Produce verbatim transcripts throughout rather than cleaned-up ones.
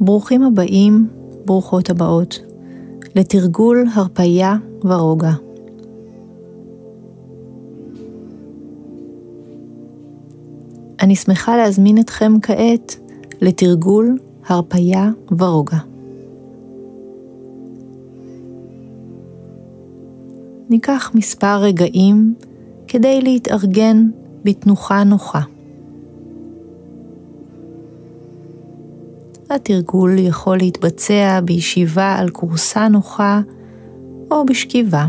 ברוכים הבאים, ברוכות הבאות, לתרגול הרפיה ורוגע. אני שמחה להזמין אתכם כעת לתרגול הרפיה ורוגע. ניקח מספר רגעים כדי להתארגן בתנוחה נוחה. התרגול יכול להתבצע בישיבה על כורסה נוחה או בשכיבה.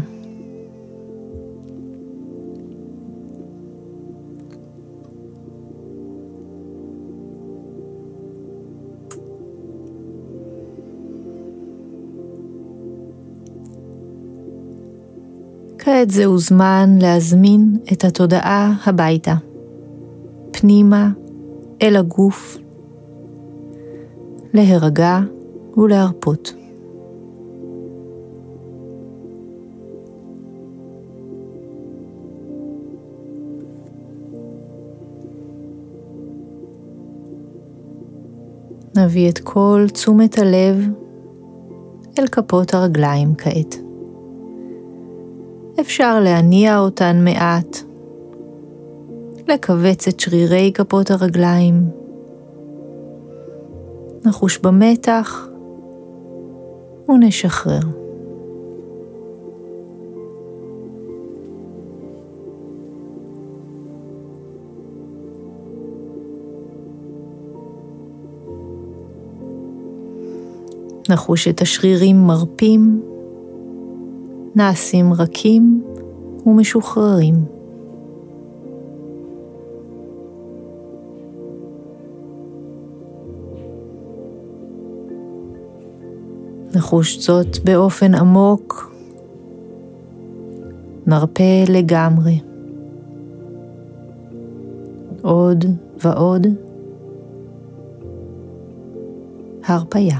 כעת זהו זמן להזמין את התודעה הביתה, פנימה אל הגוף, להירגע ולהרפות. נביא את כל תשומת הלב אל כפות הרגליים כעת. אפשר להניע אותן מעט, לכווץ את שרירי כפות הרגליים, נחוש במתח ונשחרר. נחוש את השרירים מרפים, נעשים רכים ומשוחררים. נחוש זאת באופן עמוק, נרפה לגמרי. עוד ועוד. הרפיה.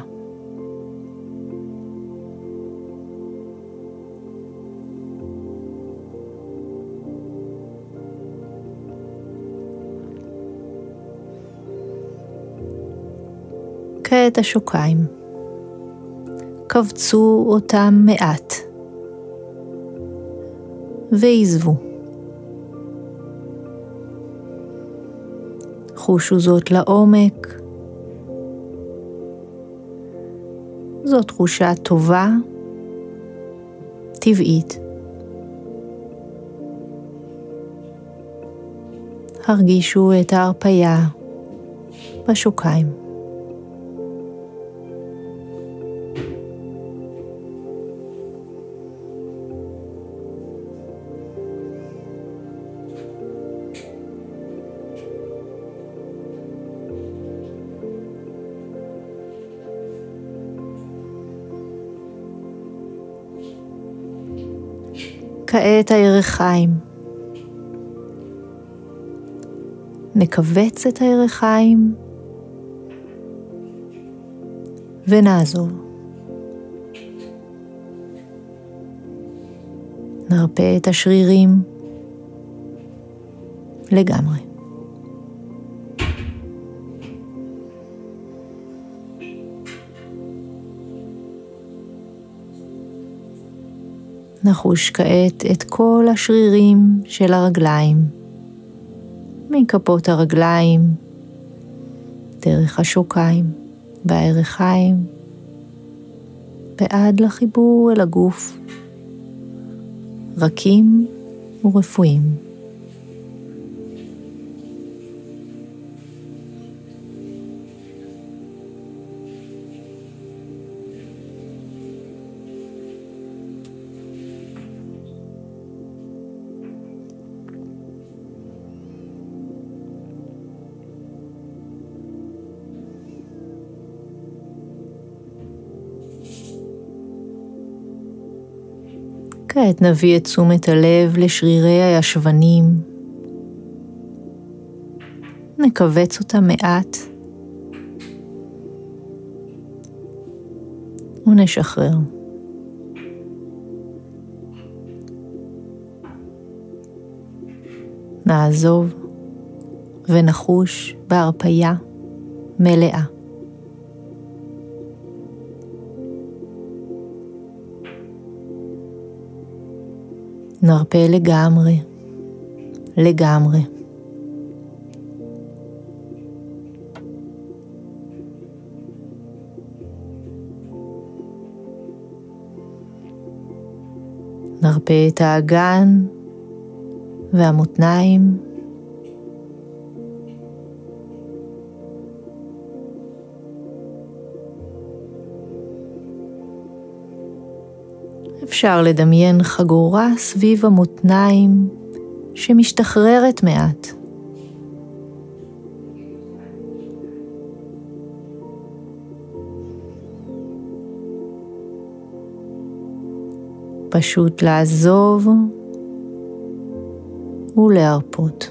כעת השוקיים. קבצו אותם מעט ועזבו. חושו זאת לעומק. זאת תחושה טובה, טבעית. הרגישו את ההרפיה בשוקיים. כעת הירכיים. נכווץ את הירכיים ונעזוב. נרפה את השרירים לגמרי. נחוש כעת את כל השרירים של הרגליים, מכפות הרגליים, דרך השוקיים והירכיים, ועד לחיבור אל הגוף, רכים ורפואיים. כעת נביא את תשומת הלב לשרירי הישבנים. נכווץ אותם מעט ונשחרר. נעזוב ונחוש בהרפיה מלאה. נרפה לגמרי, לגמרי. נרפה את האגן והמותניים. אפשר לדמיין חגורה סביב המותניים שמשתחררת מעט. פשוט לעזוב ולהרפות.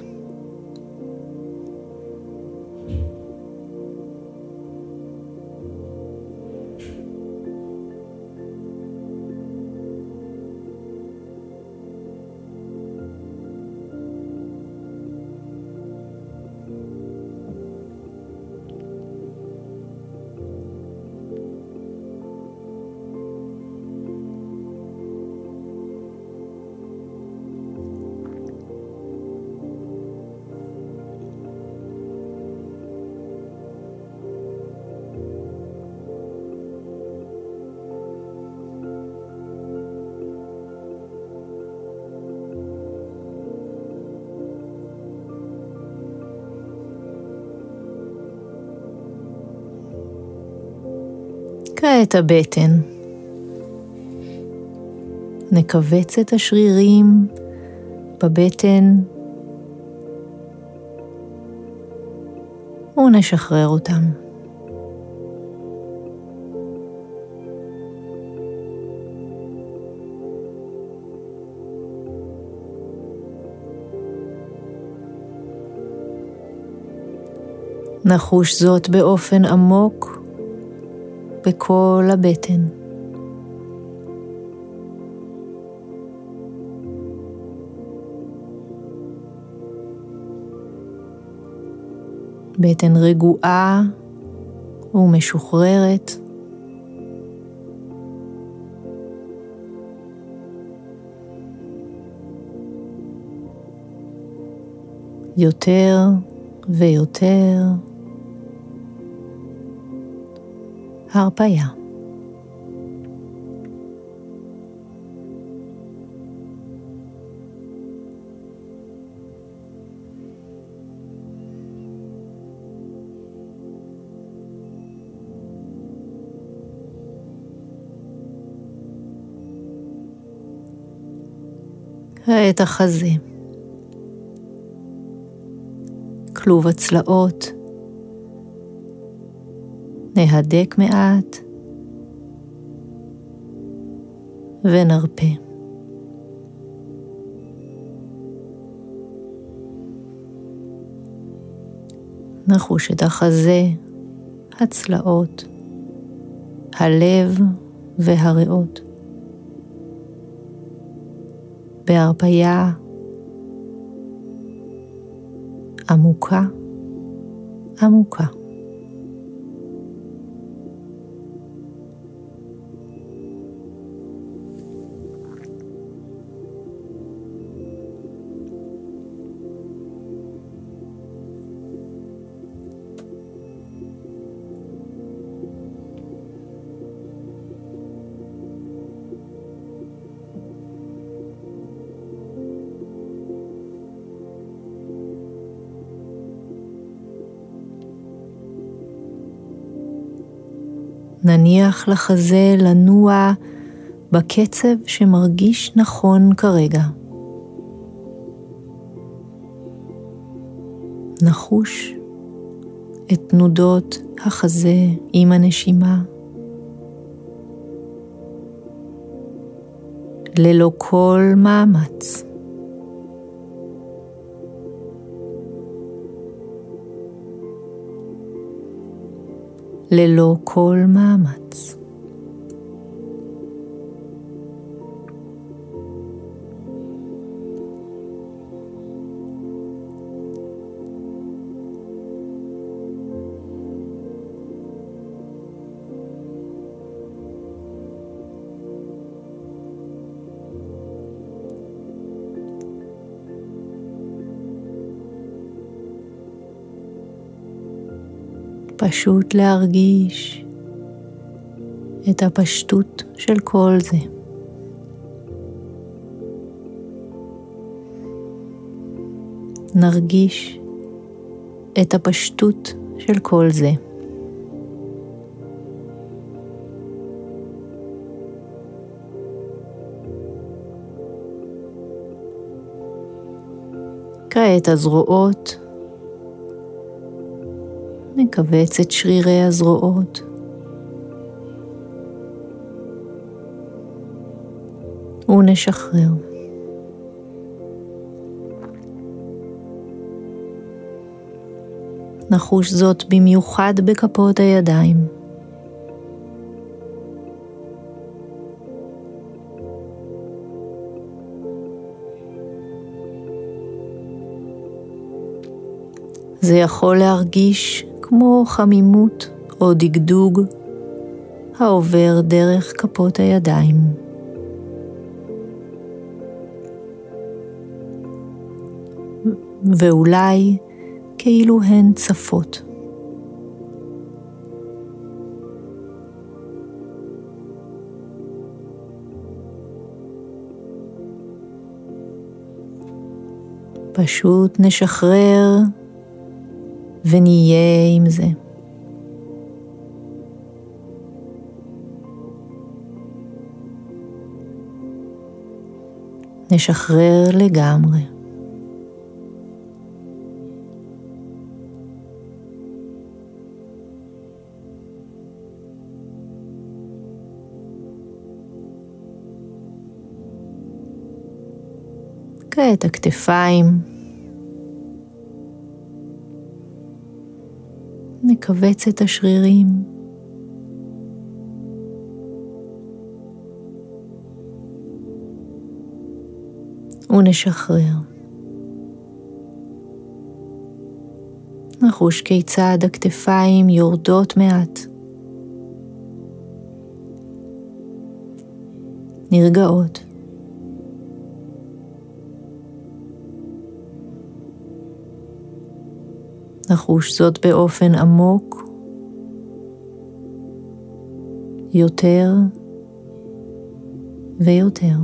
כעת הבטן. נכווץ את השרירים בבטן ונשחרר אותם. נחוש זאת באופן עמוק בכל הבטן. בטן רגועה ומשוחררת. יותר ויותר הרפיה. כעת החזה. כלוב הצלעות. נהדק מעט ונרפה. נחוש את החזה, הצלעות, הלב והריאות. בהרפיה עמוקה, עמוקה. נניח לחזה לנוע בקצב שמרגיש נכון כרגע. נחוש את תנודות החזה עם הנשימה, ללא כל מאמץ. ללא כל מאמץ. פשוט להרגיש את הפשטות של כל זה. נרגיש את הפשטות של כל זה. כעת הזרועות, נכווץ את שרירי הזרועות. ונשחרר. נחוש זאת במיוחד בכפות הידיים. זה יכול להרגיש כמו חמימות או דגדוג העובר דרך כפות הידיים. ואולי כאילו הן צפות. פשוט נשחרר ונהיה עם זה. נשחרר לגמרי. כעת הכתפיים. נכווץ את השרירים. ונשחרר. נחוש כיצד הכתפיים יורדות מעט. נרגעות. נחוש זאת באופן עמוק, יותר ויותר.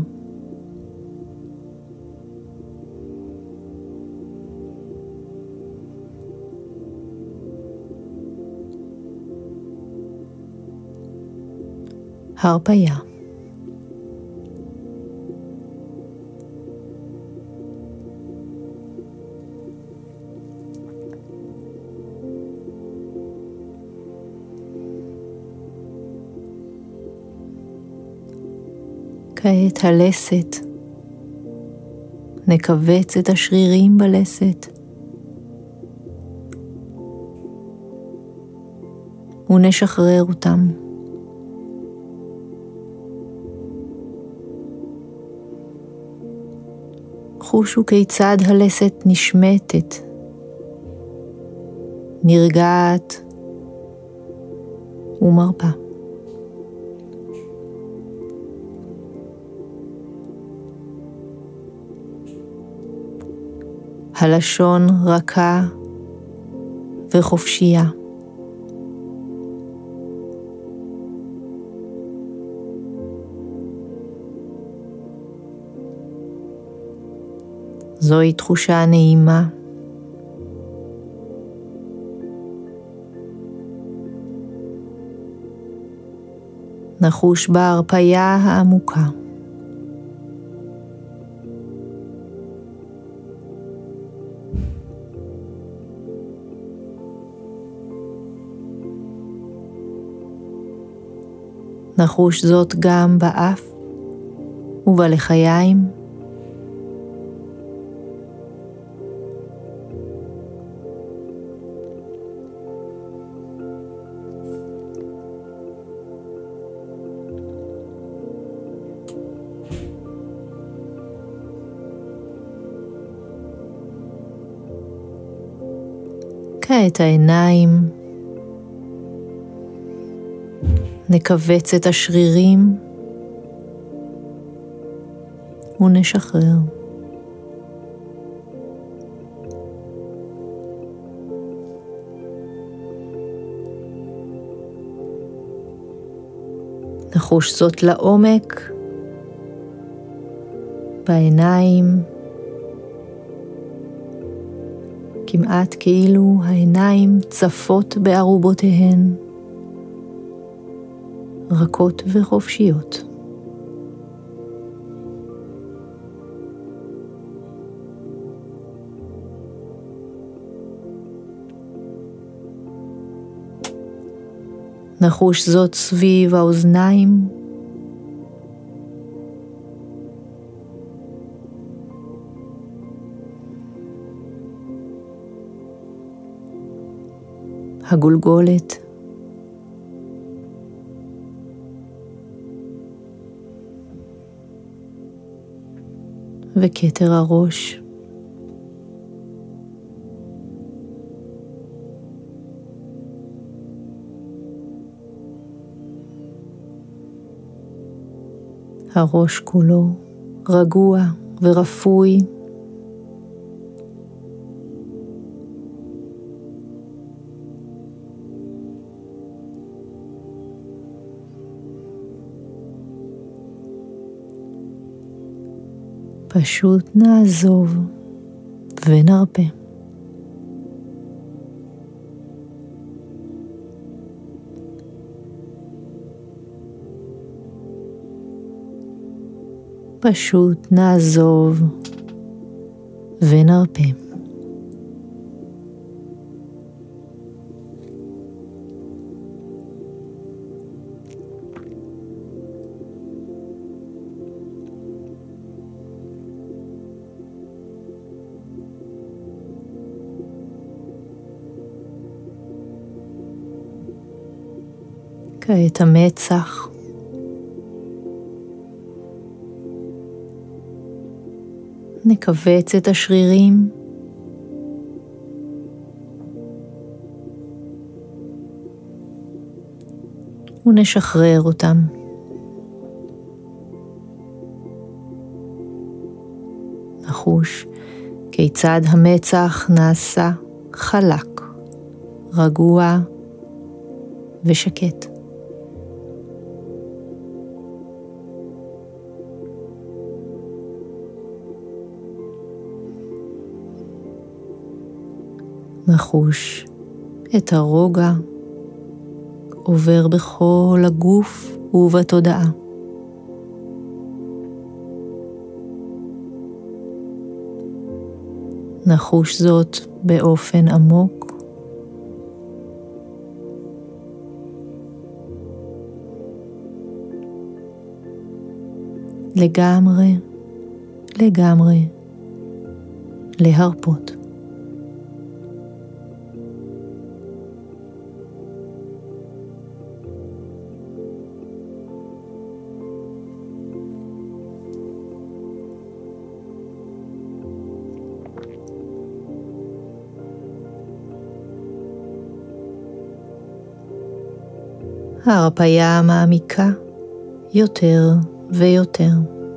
הרפיה. כעת הלסת. נכווץ את השרירים בלסת. ונשחרר אותם. חושו כיצד הלסת נשמטת, נרגעת ומרפה. הלשון רכה וחופשייה. זוהי תחושה נעימה. נחוש בהרפיה העמוקה. נחוש זאת גם באף ובלחיים. כעת העיניים. נכווץ את השרירים ונשחרר. נחוש זאת לעומק, בעיניים, כמעט כאילו העיניים צפות בערובותיהן, רכות וחופשיות. נחוש זאת סביב האוזניים, הגולגולת, וכתר הראש. הראש כולו רגוע ורפוי, פשוט נעזוב ונרפה. פשוט נעזוב ונרפה. כעת המצח, נכווץ את השרירים, ונשחרר אותם. נחוש כיצד המצח נעשה חלק, רגוע ושקט. נחוש את הרוגע עובר בכל הגוף ובתודעה. נחוש זאת באופן עמוק, לגמרי, לגמרי, להרפות. ההרפיה מעמיקה יותר ויותר.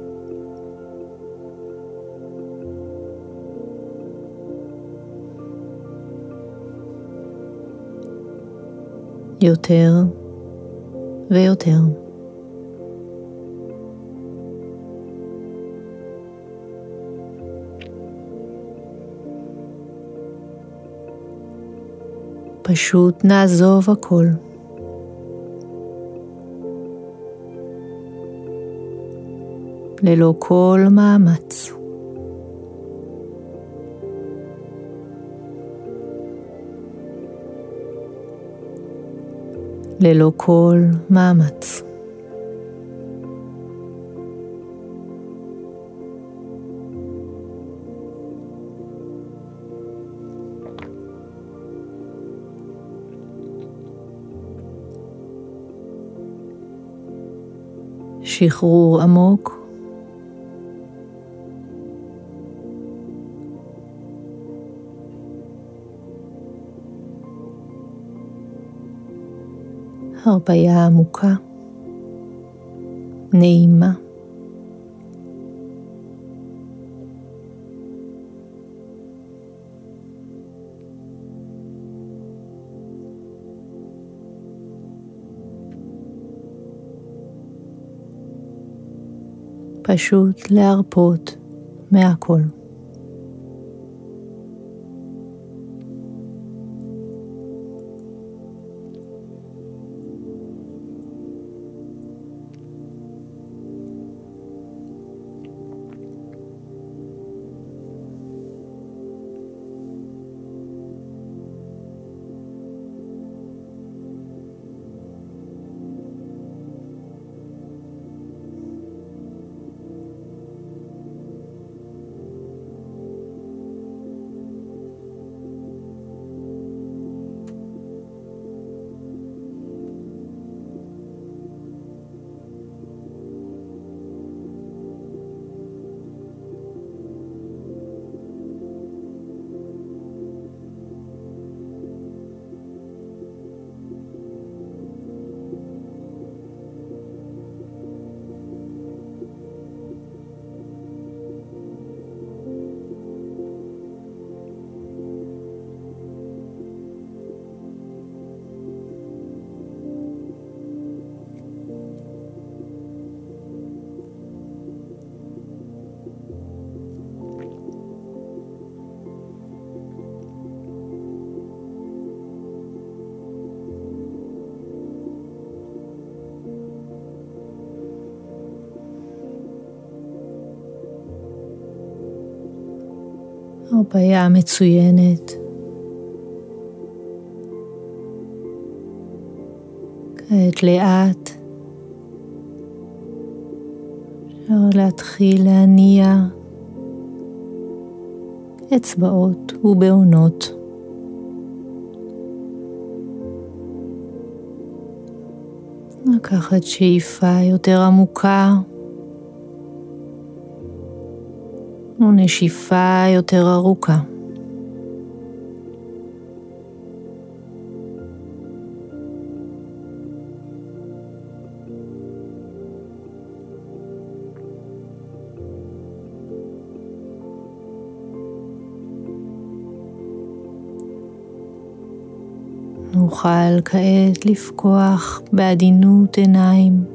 יותר ויותר. פשוט נעזוב הכל. ללא כל מאמץ. ללא כל מאמץ. שחרור עמוק. הרפיה עמוקה, נעימה. פשוט להרפות מהכל. הרפאיה מצוינת. כעת לאט אפשר להתחיל להניע אצבעות ובעונות. לקחת שאיפה יותר עמוקה ונשיפה יותר ארוכה. נוכל כעת לפקוח בעדינות עיניים